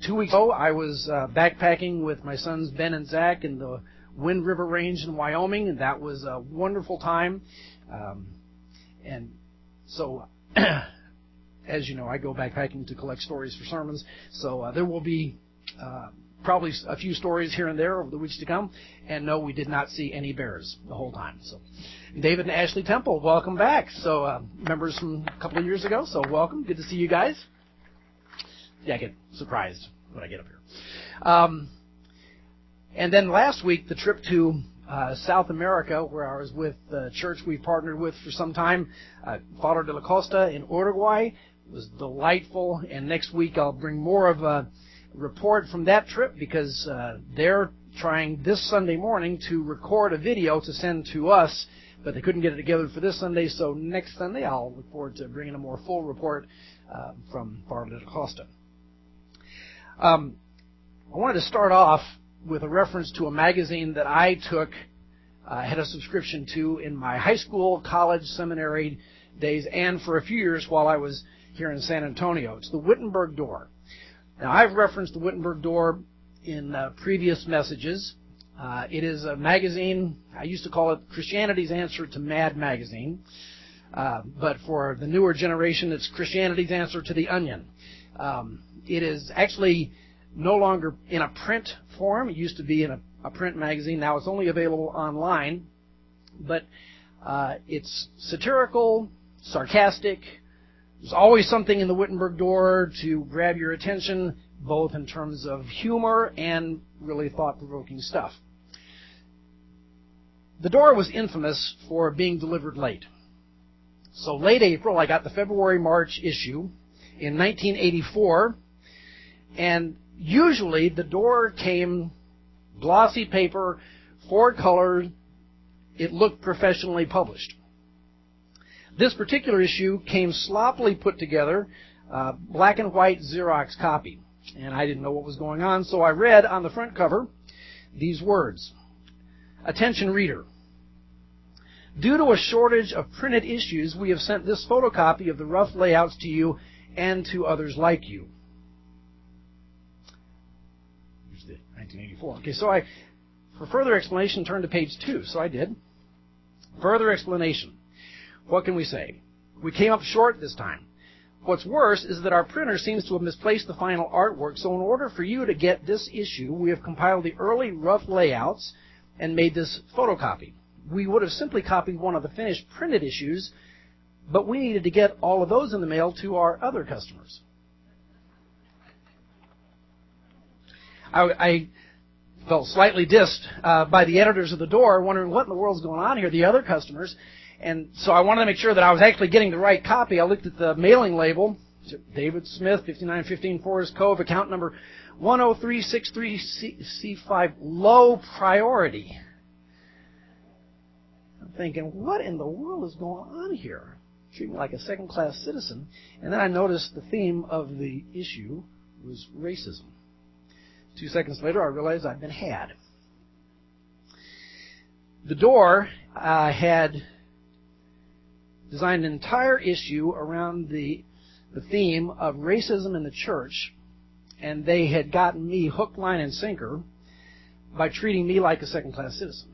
2 weeks ago, I was backpacking with my sons Ben and Zach in the Wind River Range in Wyoming, and that was a wonderful time. And so, as you know, I go backpacking to collect stories for sermons, so there will be probably a few stories here and there over the weeks to come. And no, we did not see any bears the whole time. So, David and Ashley Temple, welcome back. So, members from a couple of years ago, so welcome. Good to see you guys. Yeah, I get surprised when I get up here. And then last week, the trip to South America, where I was with the church we've partnered with for some time, Father de la Costa in Uruguay, was delightful. And next week, I'll bring more of a report from that trip because they're trying this Sunday morning to record a video to send to us, but they couldn't get it together for this Sunday. So next Sunday, I'll look forward to bringing a more full report from Father de la Costa. I wanted to start off with a reference to a magazine that I had a subscription to in my high school, college, seminary days, and for a few years while I was here in San Antonio. It's the Wittenberg Door. Now, I've referenced the Wittenberg Door in previous messages. It is a magazine, I used to call it Christianity's answer to Mad Magazine, but for the newer generation, it's Christianity's answer to The Onion. It is actually no longer in a print form. It used to be in a print magazine. Now it's only available online. But it's satirical, sarcastic. There's always something in the Wittenberg Door to grab your attention, both in terms of humor and really thought-provoking stuff. The Door was infamous for being delivered late. So late April, I got the February-March issue in 1984. And usually the Door came glossy paper, 4-color. It looked professionally published. This particular issue came sloppily put together, black and white Xerox copy. And I didn't know what was going on, so I read on the front cover these words. Attention reader. Due to a shortage of printed issues, we have sent this photocopy of the rough layouts to you and to others like you. 1984. Okay, so for further explanation, turn to page 2. So I did. Further explanation. What can we say? We came up short this time. What's worse is that our printer seems to have misplaced the final artwork, so in order for you to get this issue, we have compiled the early rough layouts and made this photocopy. We would have simply copied one of the finished printed issues, but we needed to get all of those in the mail to our other customers. I felt slightly dissed by the editors of the Door, wondering what in the world's going on here, the other customers. And so I wanted to make sure that I was actually getting the right copy. I looked at the mailing label, David Smith, 5915 Forest Cove, account number 10363C5, low priority. I'm thinking, what in the world is going on here? Treat me like a second-class citizen. And then I noticed the theme of the issue was racism. 2 seconds later, I realized I'd been had. The Door had designed an entire issue around the theme of racism in the church, and they had gotten me hook, line, and sinker by treating me like a second-class citizen.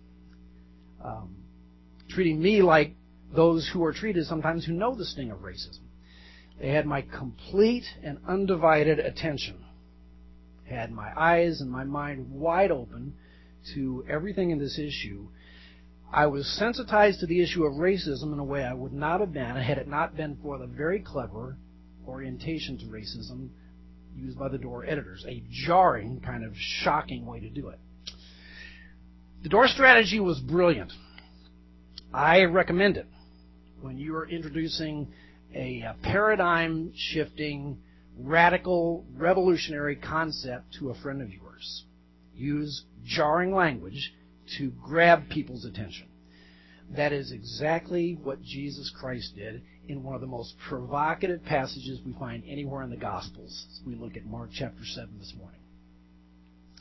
Treating me like those who are treated sometimes who know the sting of racism. They had my complete and undivided attention. Had my eyes and my mind wide open to everything in this issue. I was sensitized to the issue of racism in a way I would not have been had it not been for the very clever orientation to racism used by the Door editors. A jarring, kind of shocking way to do it. The Door strategy was brilliant. I recommend it when you are introducing a paradigm-shifting, radical, revolutionary concept to a friend of yours. Use jarring language to grab people's attention. That is exactly what Jesus Christ did in one of the most provocative passages we find anywhere in the Gospels as we look at Mark chapter 7 this morning.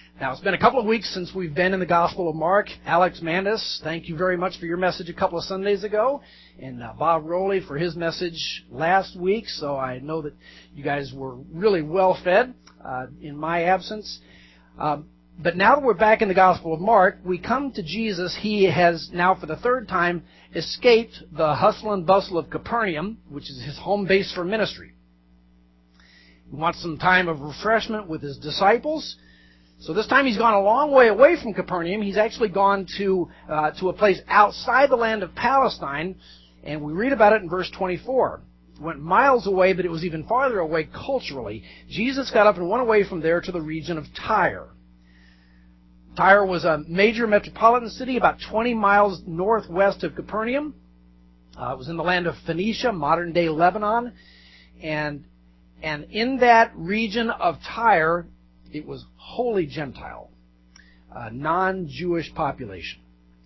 Now, it's been a couple of weeks since we've been in the Gospel of Mark. Alex Mandis, thank you very much for your message a couple of Sundays ago, and Bob Rowley for his message last week. So I know that you guys were really well fed in my absence. But now that we're back in the Gospel of Mark, we come to Jesus. He has now for the third time escaped the hustle and bustle of Capernaum, which is his home base for ministry. He wants some time of refreshment with his disciples. So this time he's gone a long way away from Capernaum. He's actually gone to a place outside the land of Palestine, and we read about it in verse 24. It went miles away, but it was even farther away culturally. Jesus got up and went away from there to the region of Tyre. Tyre was a major metropolitan city about 20 miles northwest of Capernaum. It was in the land of Phoenicia, modern-day Lebanon, and in that region of Tyre, it was wholly Gentile, non-Jewish population.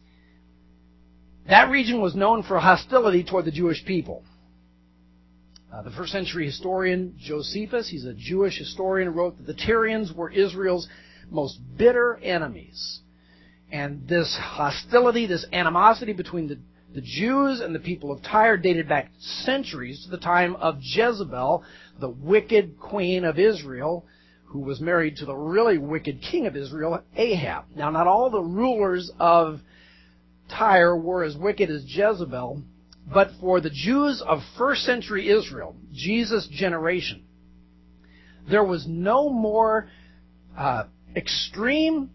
That region was known for hostility toward the Jewish people. The first century historian Josephus, he's a Jewish historian, wrote that the Tyrians were Israel's most bitter enemies. And this hostility, this animosity between the Jews and the people of Tyre dated back centuries to the time of Jezebel, the wicked queen of Israel, who was married to the really wicked king of Israel, Ahab. Now, not all the rulers of Tyre were as wicked as Jezebel, but for the Jews of first century Israel, Jesus' generation, there was no more extreme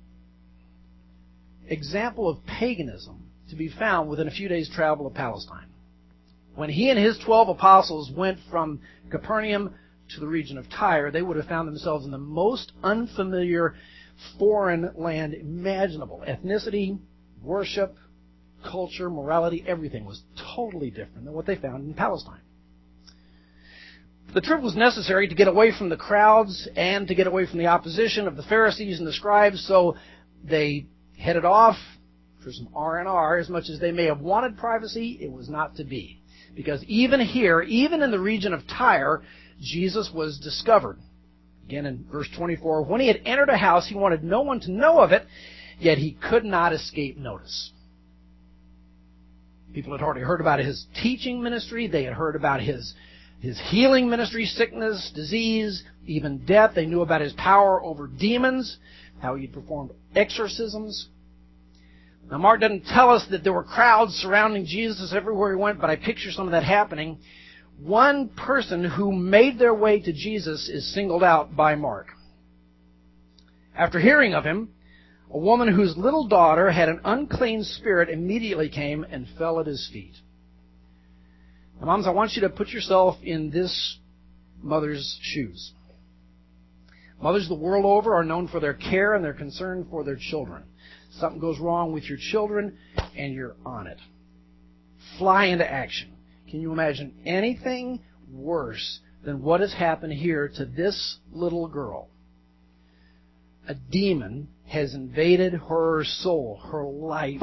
example of paganism to be found within a few days' travel of Palestine. When he and his 12 apostles went from Capernaum to the region of Tyre, they would have found themselves in the most unfamiliar foreign land imaginable. Ethnicity, worship, culture, morality, everything was totally different than what they found in Palestine. The trip was necessary to get away from the crowds and to get away from the opposition of the Pharisees and the scribes, so they headed off for some R&R. As much as they may have wanted privacy, it was not to be. Because even here, even in the region of Tyre, Jesus was discovered. Again, in verse 24, when he had entered a house, he wanted no one to know of it, yet he could not escape notice. People had already heard about his teaching ministry. They had heard about his healing ministry, sickness, disease, even death. They knew about his power over demons, how he performed exorcisms. Now, Mark doesn't tell us that there were crowds surrounding Jesus everywhere he went, but I picture some of that happening. One person who made their way to Jesus is singled out by Mark. After hearing of him, a woman whose little daughter had an unclean spirit immediately came and fell at his feet. Now, moms, I want you to put yourself in this mother's shoes. Mothers the world over are known for their care and their concern for their children. Something goes wrong with your children, and you're on it. Fly into action. Can you imagine anything worse than what has happened here to this little girl? A demon has invaded her soul, her life.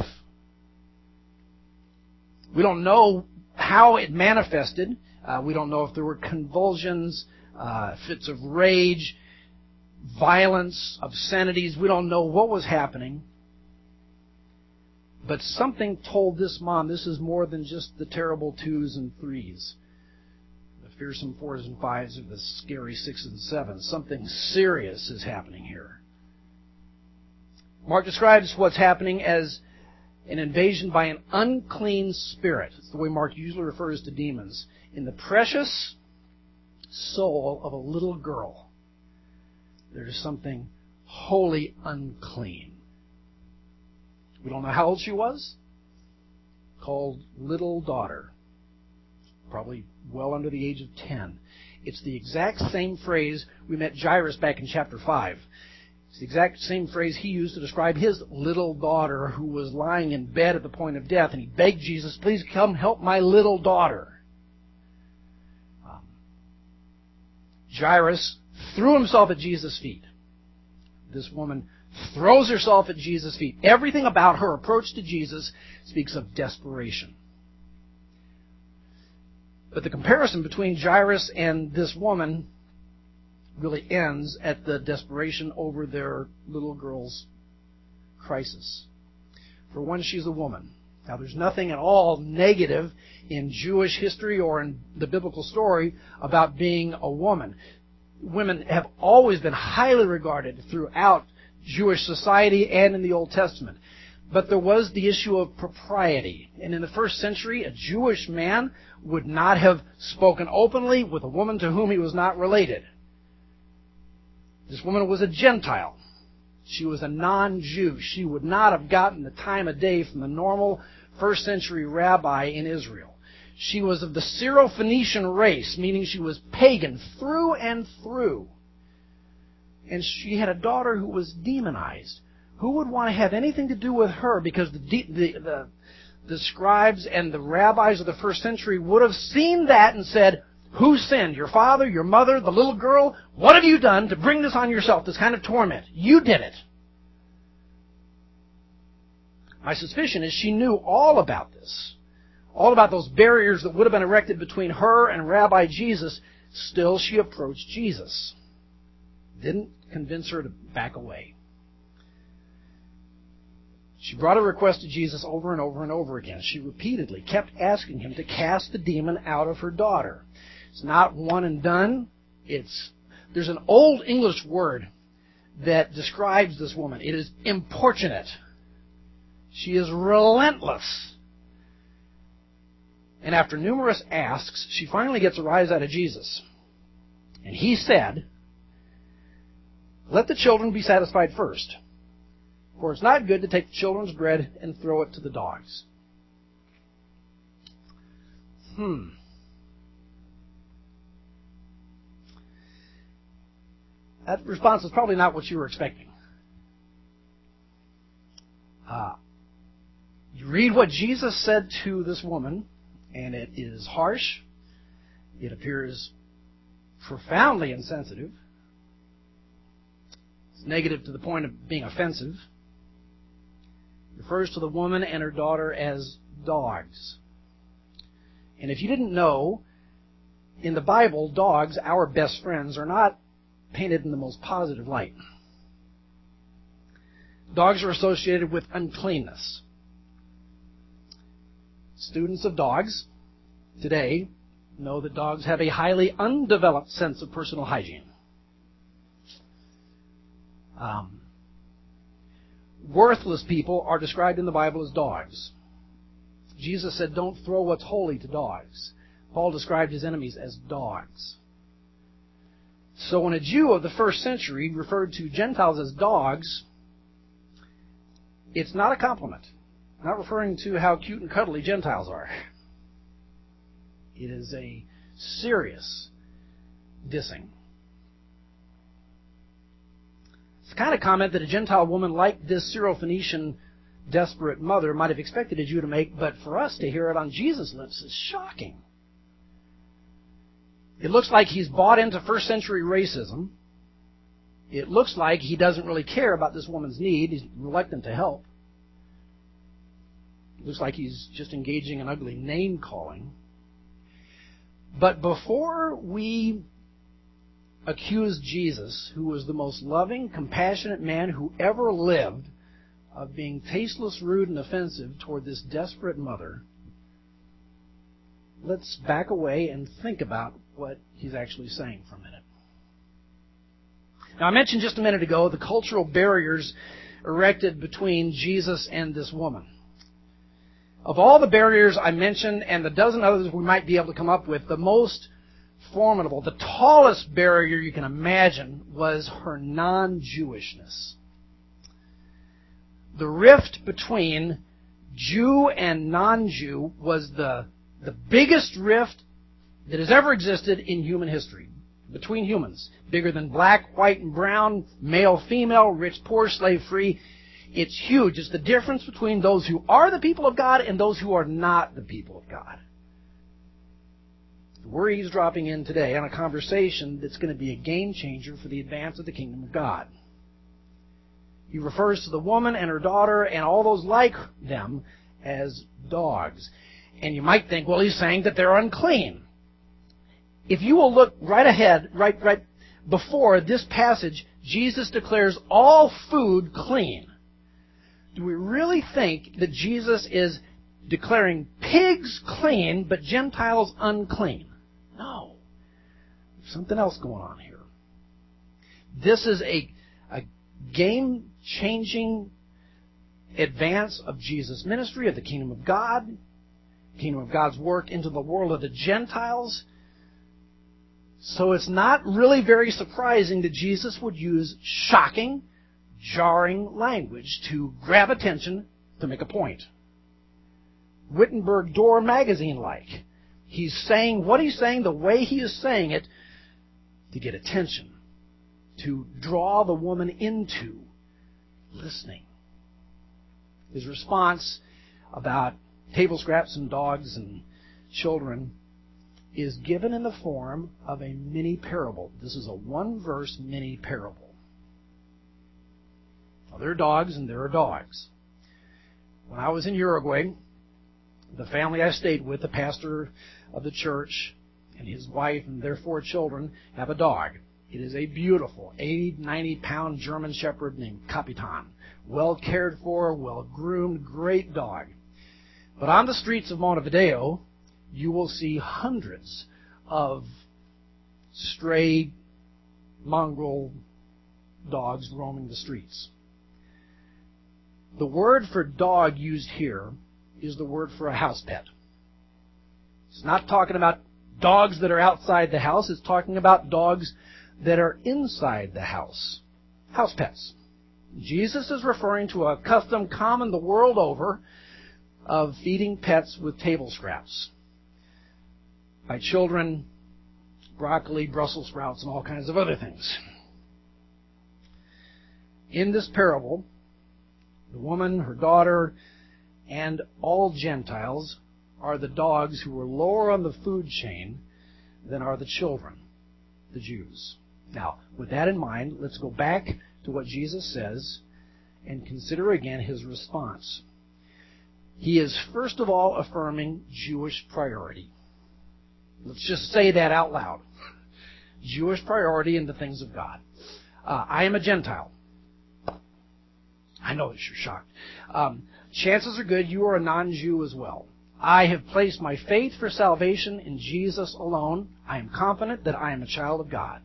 We don't know how it manifested. We don't know if there were convulsions, fits of rage, violence, obscenities. We don't know what was happening. But something told this mom this is more than just the terrible 2s and 3s, the fearsome 4s and 5s, or the scary 6s and 7s. Something serious is happening here. Mark describes what's happening as an invasion by an unclean spirit. It's the way Mark usually refers to demons. In the precious soul of a little girl, there is something wholly unclean. We don't know how old she was. Called little daughter. Probably well under the age of 10. It's the exact same phrase we met Jairus back in chapter 5. It's the exact same phrase he used to describe his little daughter who was lying in bed at the point of death, and he begged Jesus, please come help my little daughter. Jairus threw himself at Jesus' feet. This woman throws herself at Jesus' feet. Everything about her approach to Jesus speaks of desperation. But the comparison between Jairus and this woman really ends at the desperation over their little girl's crisis. For one, she's a woman. Now, there's nothing at all negative in Jewish history or in the biblical story about being a woman. Women have always been highly regarded throughout Jewish society and in the Old Testament. But there was the issue of propriety. And in the first century, a Jewish man would not have spoken openly with a woman to whom he was not related. This woman was a Gentile. She was a non-Jew. She would not have gotten the time of day from the normal first century rabbi in Israel. She was of the Syro-Phoenician race, meaning she was pagan through and through. And she had a daughter who was demonized. Who would want to have anything to do with her? Because the scribes and the rabbis of the first century would have seen that and said, who sinned? Your father, your mother, the little girl? What have you done to bring this on yourself, this kind of torment? You did it. My suspicion is she knew all about this, all about those barriers that would have been erected between her and Rabbi Jesus. Still, she approached Jesus. Didn't convince her to back away. She brought a request to Jesus over and over and over again. She repeatedly kept asking him to cast the demon out of her daughter. It's not one and done. There's an old English word that describes this woman. It is importunate. She is relentless. And after numerous asks, she finally gets a rise out of Jesus. And he said, let the children be satisfied first. For it's not good to take the children's bread and throw it to the dogs. That response is probably not what you were expecting. You read what Jesus said to this woman, and it is harsh. It appears profoundly insensitive. It's negative to the point of being offensive. It refers to the woman and her daughter as dogs. And if you didn't know, in the Bible, dogs, our best friends, are not painted in the most positive light. Dogs are associated with uncleanness. Students of dogs today know that dogs have a highly undeveloped sense of personal hygiene. Worthless people are described in the Bible as dogs. Jesus said, don't throw what's holy to dogs. Paul described his enemies as dogs. So when a Jew of the first century referred to Gentiles as dogs, it's not a compliment. Not referring to how cute and cuddly Gentiles are. It is a serious dissing. It's the kind of comment that a Gentile woman like this Syro-Phoenician desperate mother might have expected a Jew to make, but for us to hear it on Jesus' lips is shocking. It looks like he's bought into first century racism. It looks like he doesn't really care about this woman's need. He's reluctant to help. It looks like he's just engaging in ugly name-calling. But before we accuse Jesus, who was the most loving, compassionate man who ever lived, of being tasteless, rude, and offensive toward this desperate mother, let's back away and think about what he's actually saying for a minute. Now, I mentioned just a minute ago the cultural barriers erected between Jesus and this woman. Of all the barriers I mentioned and the dozen others we might be able to come up with, the most formidable, the tallest barrier you can imagine was her non-Jewishness. The rift between Jew and non-Jew was the biggest rift that has ever existed in human history, between humans. Bigger than black, white, and brown, male, female, rich, poor, slave, free. It's huge. It's the difference between those who are the people of God and those who are not the people of God. We're eavesdropping in today on a conversation that's going to be a game changer for the advance of the kingdom of God. He refers to the woman and her daughter and all those like them as dogs. And you might think, well, he's saying that they're unclean. If you will look right ahead, right before this passage, Jesus declares all food clean. Do we really think that Jesus is declaring pigs clean, but Gentiles unclean? No. There's something else going on here. This is a game-changing advance of Jesus' ministry, of the kingdom of God, kingdom of God's work into the world of the Gentiles. So it's not really very surprising that Jesus would use shocking, jarring language to grab attention, to make a point. Wittenberg Door magazine-like. He's saying what he's saying, the way he is saying it, to get attention, to draw the woman into listening. His response about table scraps and dogs and children is given in the form of a mini parable. This is a one-verse mini parable. Now, there are dogs and there are dogs. When I was in Uruguay, the family I stayed with, the pastor of the church and his wife and their 4 children, have a dog. It is a beautiful 80, 90-pound German Shepherd named Capitan. Well cared for, well groomed, great dog. But on the streets of Montevideo, you will see hundreds of stray mongrel dogs roaming the streets. The word for dog used here is the word for a house pet. It's not talking about dogs that are outside the house. It's talking about dogs that are inside the house. House pets. Jesus is referring to a custom common the world over of feeding pets with table scraps. By children, broccoli, Brussels sprouts, and all kinds of other things. In this parable, the woman, her daughter, and all Gentiles are the dogs who are lower on the food chain than are the children, the Jews. Now, with that in mind, let's go back to what Jesus says and consider again his response. He is first of all affirming Jewish priority. Let's just say that out loud. Jewish priority in the things of God. I am a Gentile. I know that you're shocked. Chances are good you are a non-Jew as well. I have placed my faith for salvation in Jesus alone. I am confident that I am a child of God.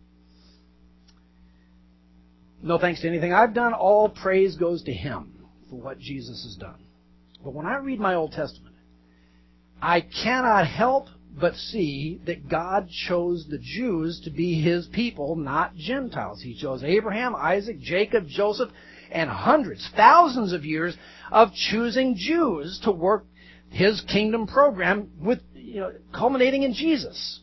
No thanks to anything I've done. All praise goes to Him for what Jesus has done. But when I read my Old Testament, I cannot help but see that God chose the Jews to be His people, not Gentiles. He chose Abraham, Isaac, Jacob, Joseph, and hundreds, thousands of years of choosing Jews to work His kingdom program with, culminating in Jesus.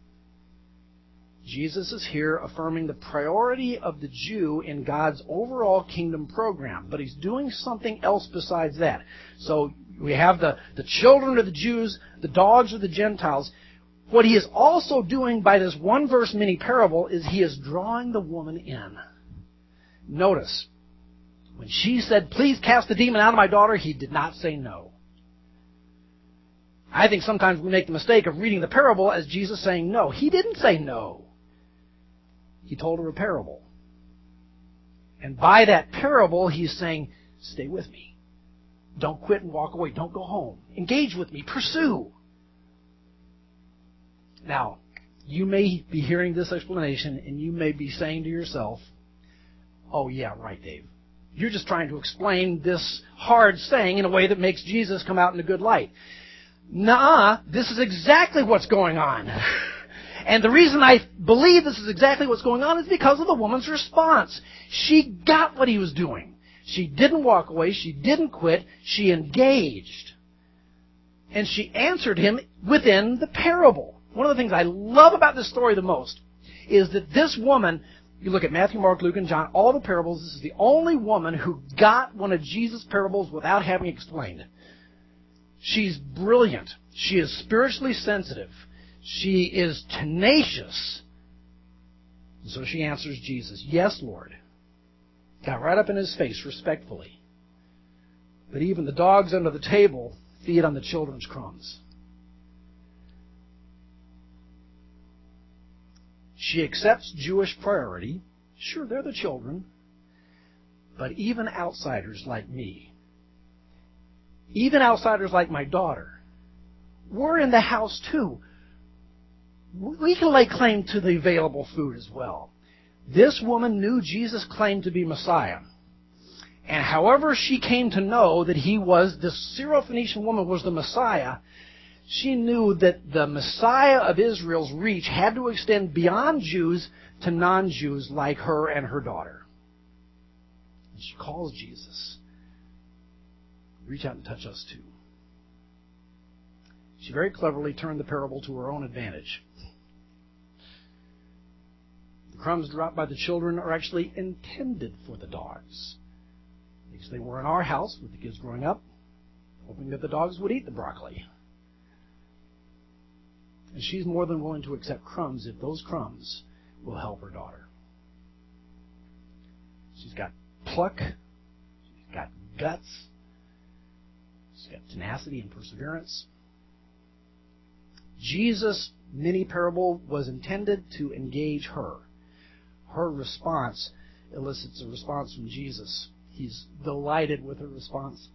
Jesus is here affirming the priority of the Jew in God's overall kingdom program. But He's doing something else besides that. So we have the children of the Jews, the dogs of the Gentiles. What He is also doing by this one-verse mini parable is He is drawing the woman in. Notice, when she said, "Please cast the demon out of my daughter," He did not say no. I think sometimes we make the mistake of reading the parable as Jesus saying no. He didn't say no. He told her a parable. And by that parable, He's saying, stay with me. Don't quit and walk away. Don't go home. Engage with me. Pursue. Now, you may be hearing this explanation and you may be saying to yourself, "Oh yeah, right, Dave. You're just trying to explain this hard saying in a way that makes Jesus come out in a good light." Nuh-uh, this is exactly what's going on. And the reason I believe this is exactly what's going on is because of the woman's response. She got what He was doing. She didn't walk away. She didn't quit. She engaged. And she answered Him within the parable. One of the things I love about this story the most is that this woman, you look at Matthew, Mark, Luke, and John, all the parables, this is the only woman who got one of Jesus' parables without having explained. She's brilliant. She is spiritually sensitive. She is tenacious. And so she answers Jesus, "Yes, Lord." Got right up in His face respectfully. But even the dogs under the table feed on the children's crumbs. She accepts Jewish priority. Sure, they're the children. But even outsiders like me, even outsiders like my daughter, we're in the house too. We can lay claim to the available food as well. This woman knew Jesus claimed to be Messiah. And however she came to know that he was, this Syrophoenician woman was the Messiah, she knew that the Messiah of Israel's reach had to extend beyond Jews to non-Jews like her and her daughter. And she calls Jesus. Reach out and touch us too. She very cleverly turned the parable to her own advantage. The crumbs dropped by the children are actually intended for the dogs, because they were in our house with the kids growing up, hoping that the dogs would eat the broccoli. And she's more than willing to accept crumbs if those crumbs will help her daughter. She's got pluck. She's got guts. She's got tenacity and perseverance. Jesus' mini parable was intended to engage her. Her response elicits a response from Jesus. He's delighted with her response.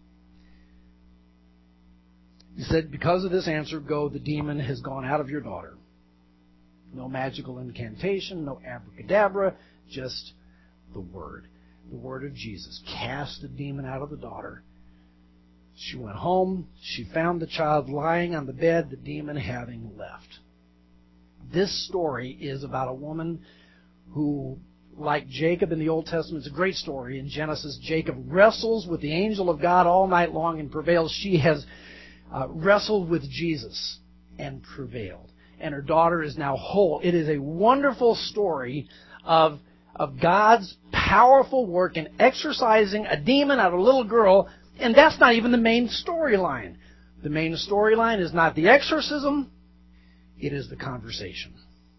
He said, because of this answer, go, the demon has gone out of your daughter. No magical incantation, no abracadabra, just the word of Jesus. Cast the demon out of the daughter. She went home. She found the child lying on the bed, the demon having left. This story is about a woman who, like Jacob in the Old Testament, it's a great story. In Genesis, Jacob wrestles with the angel of God all night long and prevails. She has wrestled with Jesus and prevailed. And her daughter is now whole. It is a wonderful story of God's powerful work in exorcising a demon out of a little girl. And that's not even the main storyline. The main storyline is not the exorcism. It is the conversation.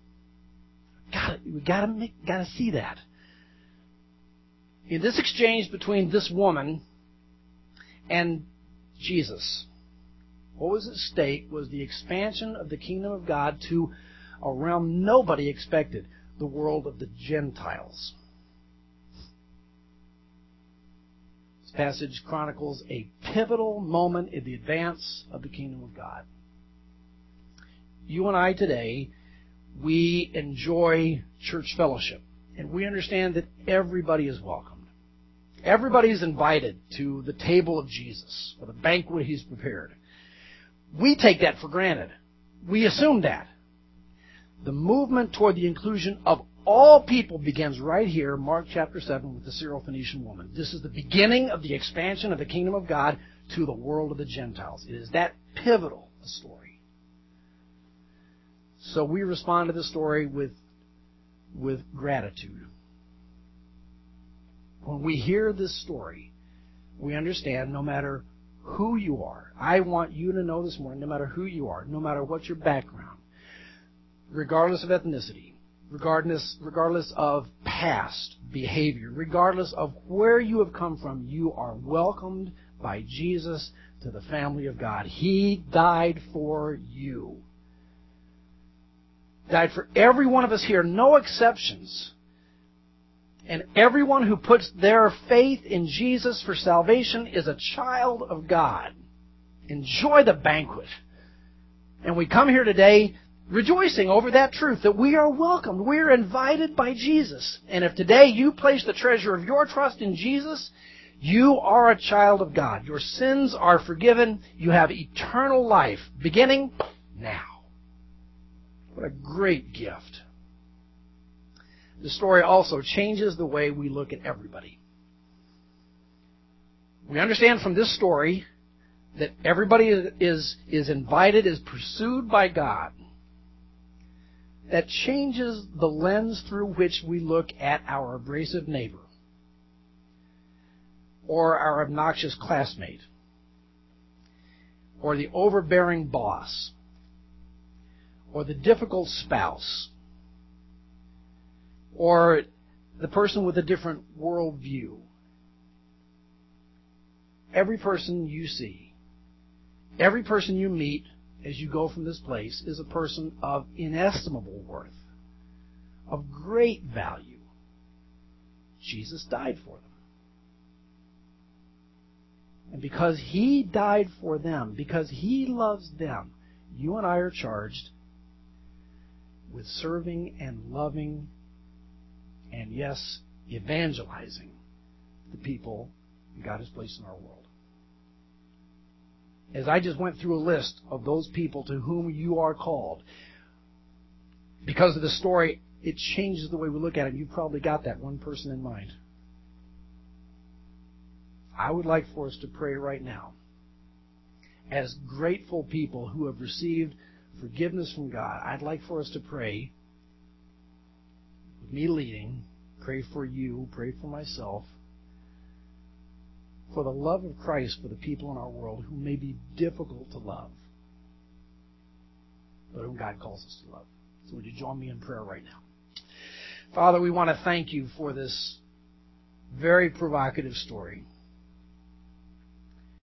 We gotta see that. In this exchange between this woman and Jesus, what was at stake was the expansion of the kingdom of God to a realm nobody expected, the world of the Gentiles. This passage chronicles a pivotal moment in the advance of the kingdom of God. You and I today, we enjoy church fellowship, and we understand that everybody is welcomed. Everybody is invited to the table of Jesus, or the banquet He's prepared. We take that for granted. We assume that. The movement toward the inclusion of all people begins right here, Mark chapter 7, with the Syrophoenician woman. This is the beginning of the expansion of the kingdom of God to the world of the Gentiles. It is that pivotal a story. So we respond to the story with gratitude. When we hear this story, we understand no matter who you are. I want you to know this morning, no matter who you are, no matter what your background, regardless of ethnicity, regardless of past behavior, regardless of where you have come from, you are welcomed by Jesus to the family of God. He died for you. Died for every one of us here, no exceptions. And everyone who puts their faith in Jesus for salvation is a child of God. Enjoy the banquet. And we come here today rejoicing over that truth, that we are welcomed. We are invited by Jesus. And if today you place the treasure of your trust in Jesus, you are a child of God. Your sins are forgiven. You have eternal life beginning now. What a great gift. The story also changes the way we look at everybody. We understand from this story that everybody is invited, is pursued by God. That changes the lens through which we look at our abrasive neighbor or our obnoxious classmate or the overbearing boss or the difficult spouse or the person with a different worldview. Every person you see, every person you meet as you go from this place is a person of inestimable worth, of great value. Jesus died for them. And because He died for them, because He loves them, you and I are charged with serving and loving and, yes, evangelizing the people God has placed in our world. As I just went through a list of those people to whom you are called, because of the story, it changes the way we look at it. You've probably got that one person in mind. I would like for us to pray right now as grateful people who have received forgiveness from God. I'd like for us to pray, with me leading, pray for you, pray for myself, for the love of Christ for the people in our world who may be difficult to love, but whom God calls us to love. So would you join me in prayer right now? Father, we want to thank you for this very provocative story.